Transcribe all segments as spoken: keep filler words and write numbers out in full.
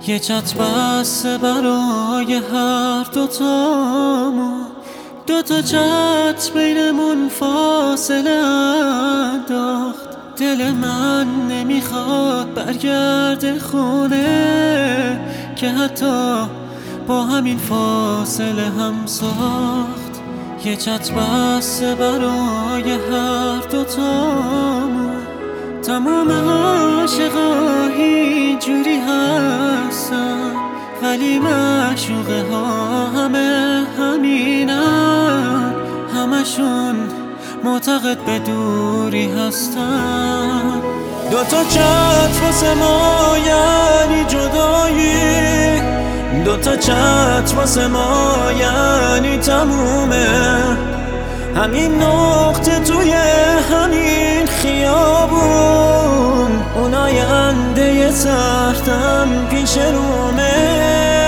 یه چت بسته برای هر دوتامون، دوتا چت بینمون فاصله انداخت. دل من نمیخواد برگرده خونه که حتی با همین فاصله هم ساخت. یه چت بسته برای هر دوتامون، تمام عاشقا اینجوری هستن، ولی معشوقه ها همه همینن، همشون معتقد به دوری هستن. دوتا چت واسه ما یعنی جدایی، دوتا چت واسه ما یعنی تمومه. همین نقطه توی همین خیابون، اون آینده سختم پیش رومه،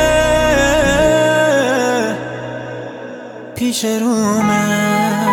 پیش رومه.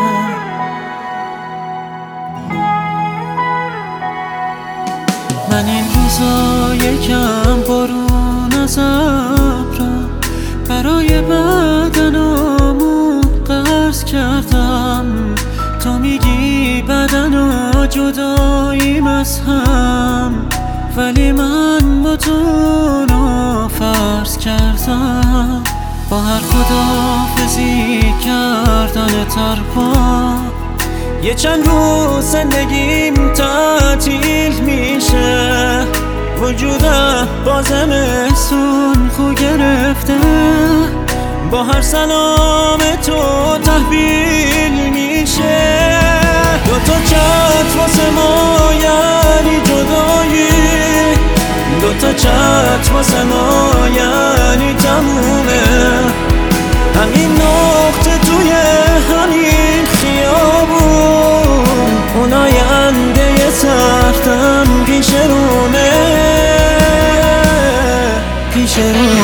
من این روزا یکم بارون از ابرم، برای بدنامون قرض کردم. تو میگی بدن و جداییم از هم، ولی من با تو رو فرض کردم. با هر خداحافظی کردن ترپا، یه چند روز زندگیم تعطیل میشه. وجودم با زمستون خو گرفته، با هر سلام تو تحویل میشه. دوتا چت واسه ما یعنی جدایی، دوتا چت واسه ما یعنی تمومه. همین نقطه توی همین خیابون، اون آینده سختم پیش رومه، پیش رومه.